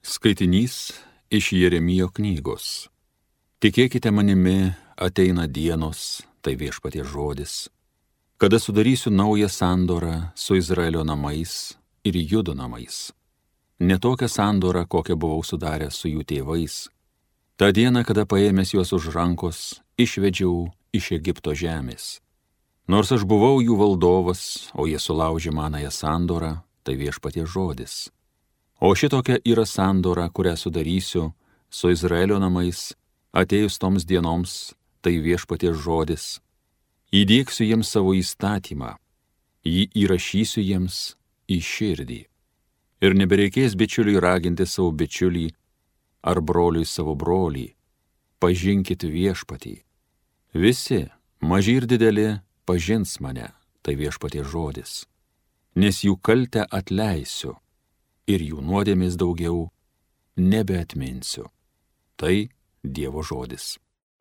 Skaitinys iš Jeremijo knygos. Tikėkite manimi, ateina dienos, tai Viešpaties žodis, kada sudarysiu naują sandorą su Izraelio namais ir Judo namais. Ne tokią sandorą, kokią buvau sudaręs su jų tėvais. Ta diena, kada paėmęs juos už rankos, išvedžiau iš Egipto žemės. Nors aš buvau jų valdovas, o jie sulaužė manąją sandorą, tai Viešpaties žodis. O šitokia yra sandora, kurią sudarysiu su Izraelio namais, atėjus toms dienoms, tai Viešpaties žodis. Įdiegsiu jiems savo įstatymą, jį įrašysiu jiems į širdį. Ir nebereikės bičiuliui raginti savo bičiulį, ar broliui savo brolį. Pažinkit Viešpatį. Visi, maži ir dideli, pažins mane, tai Viešpaties žodis. Nes jų kaltę atleisiu ir jų nuodėmės daugiau nebeatminsiu. Tai Dievo žodis.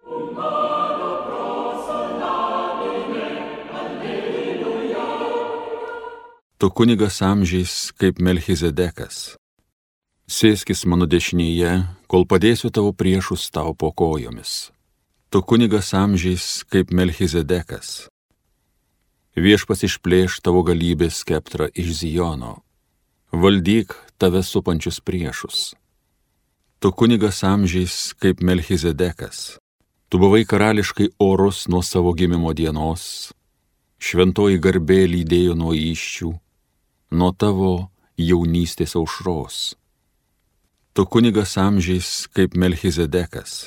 Tu kunigas amžiais kaip Melchizedekas. Sėskis mano dešinėje, kol padėsiu tavo priešus tau po kojomis. Tu kunigas amžiais kaip Melchizedekas. Viešpats išplėš tavo galybės skeptrą iš Zijono. Valdyk tave supančius priešus. Tu kunigas amžiais kaip Melchizedekas. Tu buvai karališkai orus nuo savo gimimo dienos. Šventoji garbė lydėjo nuo įsčių, nuo tavo jaunystės aušros. Tu kunigas amžiais kaip Melchizedekas.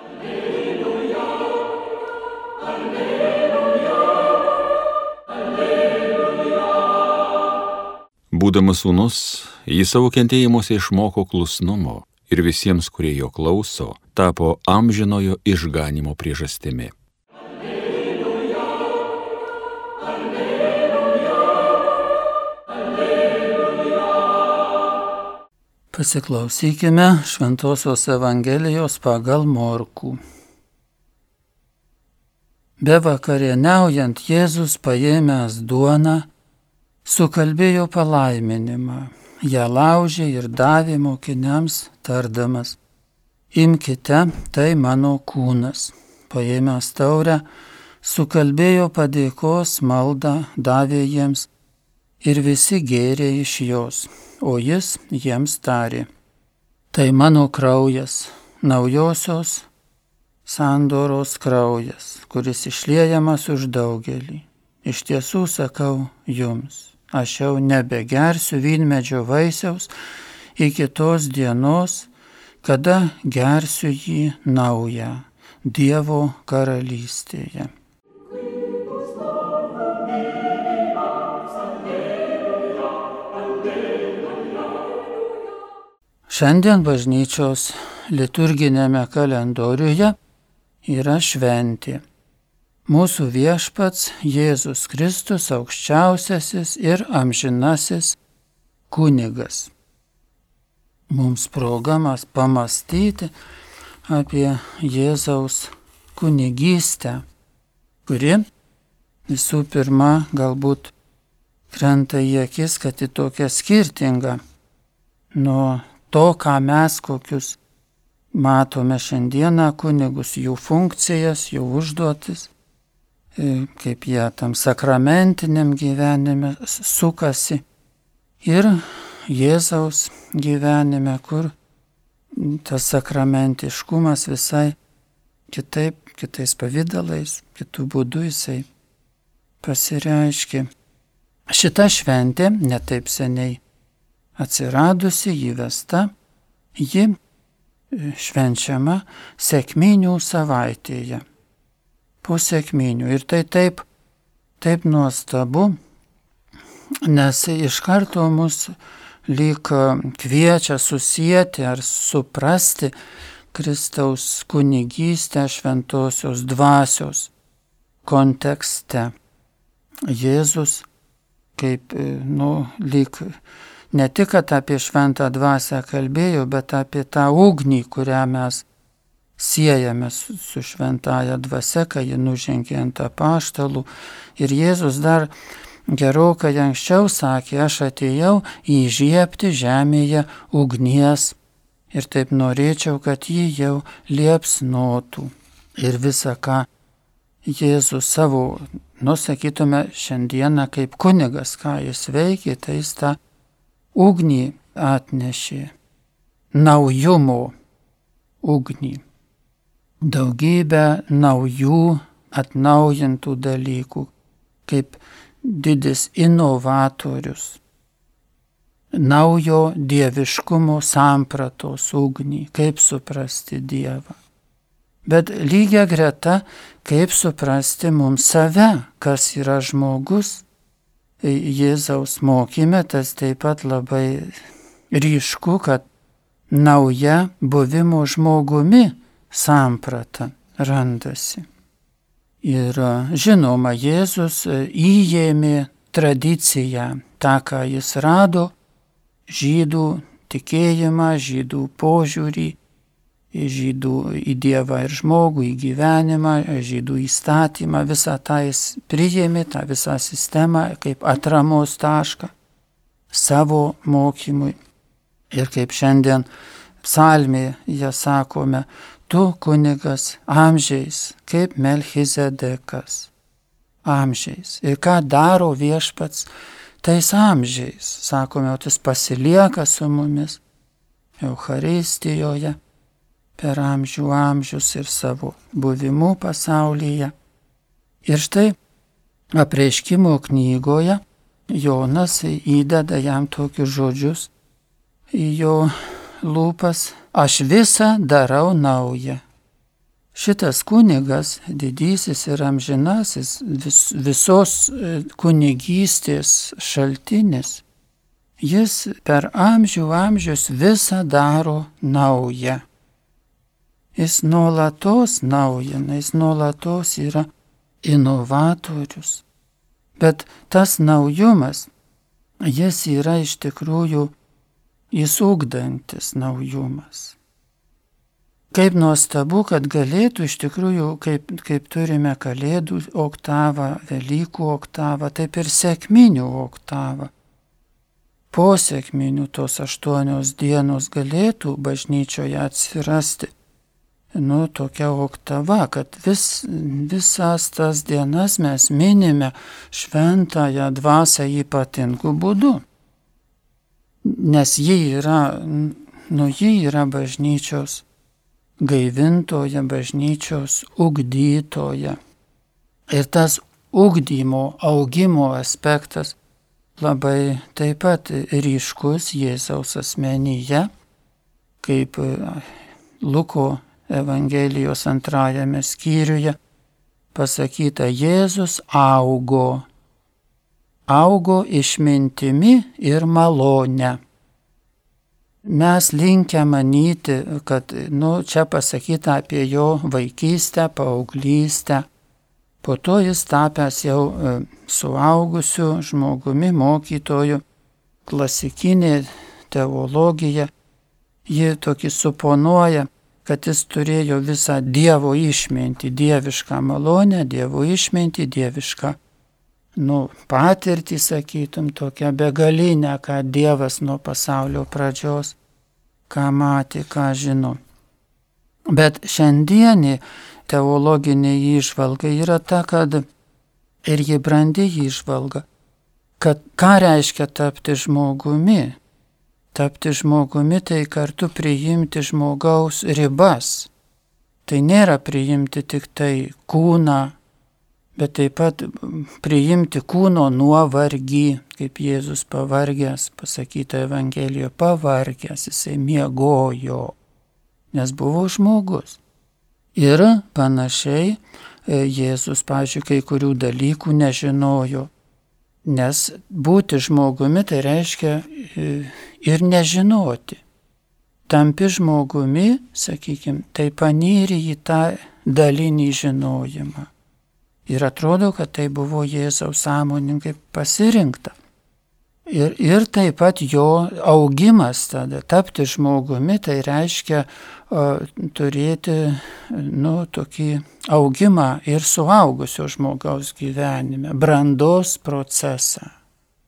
Būdamas sūnus, jis savo kentėjimuose išmoko klusnumo ir visiems, kurie jo klauso, tapo amžinojo išganimo priežastimi. Alleluja, alleluja, alleluja. Pasiklausykime Šventosios Evangelijos pagal Morkų. Bevakarieniaujant Jėzus paėmęs duoną, sukalbėjo palaiminimą, ją laužė ir davė mokiniams, tardamas: Imkite, tai mano kūnas. Paėmęs taurę, sukalbėjo padėkos maldą, davė jiems ir visi gėrė iš jos, o jis jiems tarė: Tai mano kraujas, naujosios sandoros kraujas, kuris išliejamas už daugelį. Iš tiesų sakau jums, aš jau nebegersiu vynmedžio vaisiaus iki tos dienos, kada gersiu jį naują Dievo karalystėje. Šiandien bažnyčios liturginėme kalendoriuje yra šventė. Mūsų Viešpats Jėzus Kristus aukščiausiasis ir amžinasis kunigas. Mums progamas pamastyti apie Jėzaus kunigystę, kuri visų pirma galbūt krenta į akis, kad į tokią skirtingą nuo to, ką mes kokius matome šiandieną kunigus, jų funkcijas, jų užduotis, kaip jie tam sakramentiniam gyvenime sukasi, ir Jėzaus gyvenime, kur tas sakramentiškumas visai kitais pavydalais, kitų būdų jisai pasireiškia. Šita šventė netaip seniai atsiradusi, įvesta, ji švenčiama sekminių savaitėje. Po sekminių. Ir tai taip nuostabu, nes iš karto mus lyg kviečia susieti ar suprasti Kristaus kunigystę šventosios dvasios kontekste. Jėzus kaip, lyg ne tik apie šventą dvasią kalbėjo, bet apie tą ugnį, kurią mes siejame su šventąja dvasia, kai ji nužengė ant apaštalų. Ir Jėzus dar gerokai anksčiau sakė: aš atėjau įžiebti žemėje ugnies ir taip norėčiau, kad ji jau liepsnotų. Ir visa, ką Jėzus savo, sakytume, šiandieną kaip kunigas, ką jis veikė, tai jis tą ugnį atnešė, naujumo ugnį. Daugybę naujų atnaujintų dalykų, kaip didis inovatorius, naujo dieviškumo sampratos ugnį, kaip suprasti Dievą. Bet lygia greta, kaip suprasti mums save, kas yra žmogus. Jėzaus mokyme tas taip pat labai ryšku, kad nauja buvimo žmogumi samprata randasi. Ir žinoma, Jėzus įėmė tradiciją, tą, ką jis rado, žydų tikėjimą, žydų požiūrį, į Dievą ir žmogų, į gyvenimą, žydų įstatymą, visą tą jis priėmė, tą visą sistemą kaip atramos tašką savo mokymui. Ir kaip šiandien psalmėje sakome, tu kunigas amžiais, kaip Melchizedekas amžiais. Ir ką daro Viešpats tais amžiais? Sakome, o jis pasilieka su mumis Eucharistijoje per amžių amžius ir savo buvimu pasaulyje. Ir štai Apreiškimo knygoje Jonas įdeda jam tokius žodžius į jo lūpas: aš visą darau naują. Šitas kunigas, didysis ir amžinasis, visos kunigystės šaltinis, jis per amžius visą daro naują. Jis nuolatos naujina, jis nuolatos yra inovatorius. Bet tas naujumas, jis yra iš tikrųjų jis ugdantis naujumas. Kaip nuostabu, kad galėtų iš tikrųjų, kaip turime Kalėdų oktavą, Velykų oktavą, taip ir sekminių oktavą. Po sekminių tos 8 dienos galėtų bažnyčioje atsirasti tokia oktava, kad visas tas dienas mes minime šventąją dvasią ypatingų būdų. Nes ji yra bažnyčios gaivintoja, bažnyčios ugdytoja. Ir tas ugdymo, augimo aspektas labai taip pat ryškus Jėzaus asmenyje, kaip Luko Evangelijos 2 skyriuje pasakyta, Jėzus augo išmintimi ir malone. Mes linkę manyti, kad čia pasakyta apie jo vaikystę, paauglystę. Po to jis tapęs jau suaugusiu žmogumi, mokytoju, klasikinė teologija, ji tokį suponuoja, kad jis turėjo visą Dievo išmintį, dievišką malonę, Dievo išmintį, dievišką patirtį, sakytum, tokią begalinę, ką Dievas nuo pasaulio pradžios, ką matė, ką žino. Bet šiandienė teologinė įžvalga yra ta, kad ir ji brandi įžvalga, kad ką reiškia tapti žmogumi. Tapti žmogumi tai kartu priimti žmogaus ribas. Tai nėra priimti tik tai kūną, bet taip pat priimti kūno nuovargį, kaip Jėzus pavargęs, pasakyta Evangelijoje, pavargęs, jisai miegojo, nes buvo žmogus. Ir panašiai Jėzus, pavyzdžiui, kai kurių dalykų nežinojo, nes būti žmogumi tai reiškia ir nežinoti. Tampi žmogumi, sakykime, tai panyri į tą dalinį žinojimą. Ir atrodo, kad tai buvo Jėzaus sąmoningai pasirinkta. Ir taip pat jo augimas tada, tapti žmogumi, tai reiškia turėti tokį augimą ir suaugusio žmogaus gyvenime, brandos procesą.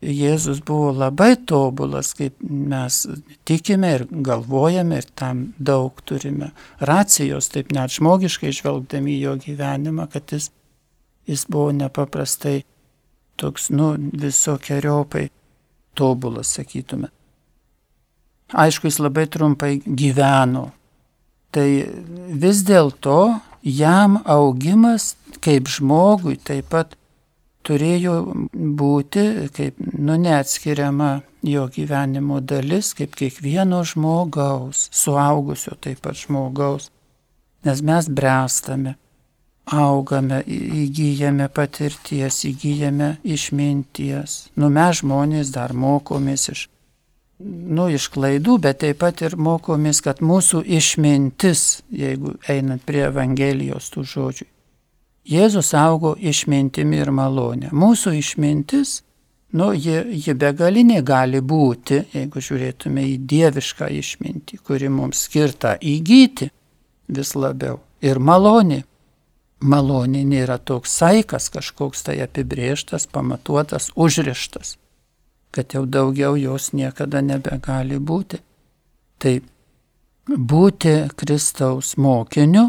Jėzus buvo labai tobulas, kaip mes tikime ir galvojame ir tam daug turime racijos, taip net žmogiškai žvelgdami į jo gyvenimą, kad jis buvo nepaprastai toks, visokiojopai tobulas, sakytume. Aišku, jis labai trumpai gyveno. Tai vis dėlto jam augimas kaip žmogui taip pat turėjo būti kaip neatskiriama jo gyvenimo dalis, kaip kiekvieno žmogaus, suaugusio taip pat žmogaus. Nes mes bręstame, augame, įgyjame patirties, įgyjame išminties. Mes žmonės dar mokomės iš klaidų, bet taip pat ir mokomės, kad mūsų išmintis, jeigu einant prie Evangelijos tų žodžių, Jėzus augo išmintimi ir malonė. Mūsų išmintis, ji begalinė gali būti, jeigu žiūrėtume į dievišką išmintį, kuri mums skirta įgyti vis labiau. Ir malonė. Malonė nėra toks saikas, kažkoks tai apibrėžtas, pamatuotas, užrištas, kad jau daugiau jos niekada nebegali būti. Tai būti Kristaus mokiniu,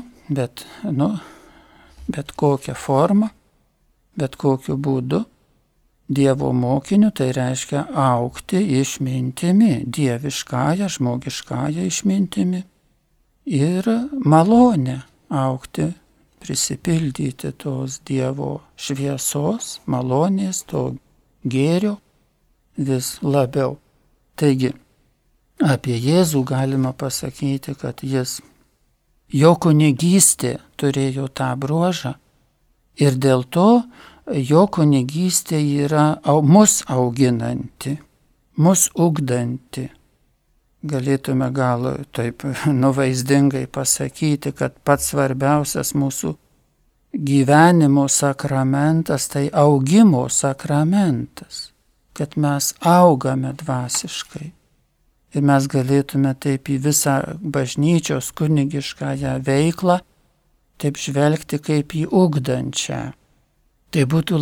bet kokią formą, bet kokiu būdu, Dievo mokiniu, tai reiškia augti išmintimi, dieviškąją, žmogiškąją išmintimi ir malonę augti, prisipildyti tos Dievo šviesos, malonės, to gėrio vis labiau. Taigi, apie Jėzų galima pasakyti, kad jo kunigystė turėjo tą bruožą ir dėl to jo kunigystė yra mus auginanti, mus ugdanti. Galėtume gal taip vaizdingai pasakyti, kad pats svarbiausias mūsų gyvenimo sakramentas tai augimo sakramentas, kad mes augame dvasiškai. Ir mes galėtume taip į visą bažnyčios kunigiškąją veiklą taip žvelgti kaip į ugdančią. Tai būtų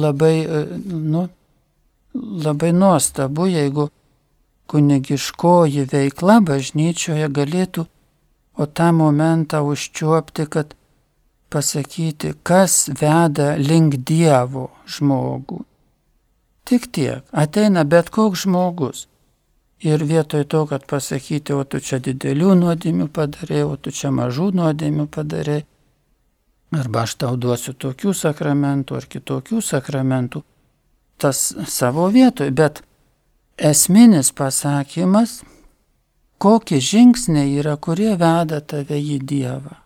labai nuostabu, jeigu kunigiškoji veikla bažnyčioje galėtų tą momentą užčiuopti, kad pasakyti, kas veda link Dievo žmogų. Tik tiek, ateina bet koks žmogus. Ir vietoj to, kad pasakyti, o tu čia didelių nuodėmių padarei, o tu čia mažų nuodėmių padarei, arba aš tau duosiu tokių sakramentų ar kitokių sakramentų, tas savo vietoj, bet esminis pasakymas, kokie žingsniai yra, kurie veda tave į Dievą.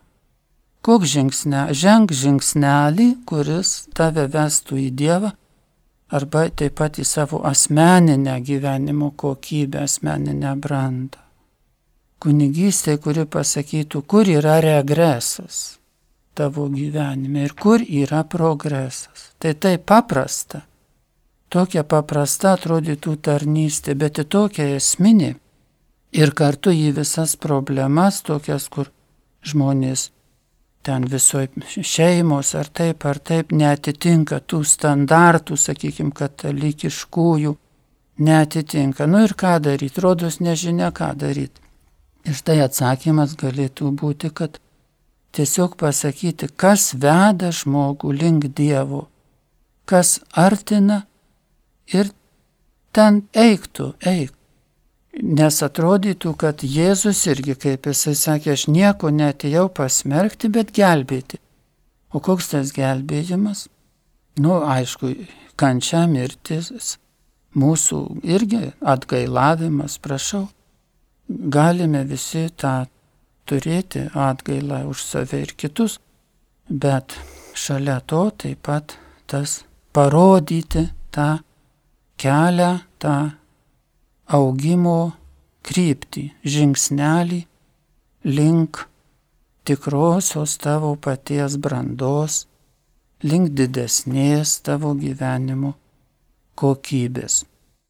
Ženk žingsnelį, kuris tave vestų į Dievą, arba taip pat į savo asmeninę gyvenimo kokybę, asmeninę brandą. Kunigystė, kuri pasakytų, kur yra regresas tavo gyvenime ir kur yra progresas. Tai taip paprasta. Tokia paprasta atrodytų tarnystė, bet tokia esminė. Ir kartu į visas problemas, tokias, kur žmonės ten visoje šeimos ar taip neatitinka tų standartų, sakykime, katalikiškųjų, neatitinka. Ir ką daryti? Rodos nežinia, ką daryti. Ir štai atsakymas galėtų būti, kad tiesiog pasakyti, kas veda žmogų link Dievo, kas artina ir ten eik. Nes atrodytų, kad Jėzus irgi, kaip jisai sakė, aš nieko neatėjau pasmerkti, bet gelbėti. O koks tas gelbėjimas? Aišku, kančia, mirtis, mūsų irgi atgailavimas, prašau. Galime visi tą turėti atgailą už save ir kitus, bet šalia to taip pat tas parodyti tą kelią, tą augimo kryptį, žingsnelį link tikrosios tavo paties brandos, link didesnės tavo gyvenimo kokybės.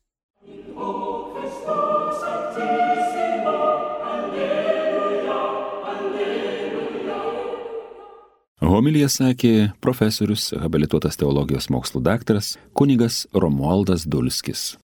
Homiliją sakė profesorius, habilituotas teologijos mokslų daktaras kunigas Romualdas Dulskis.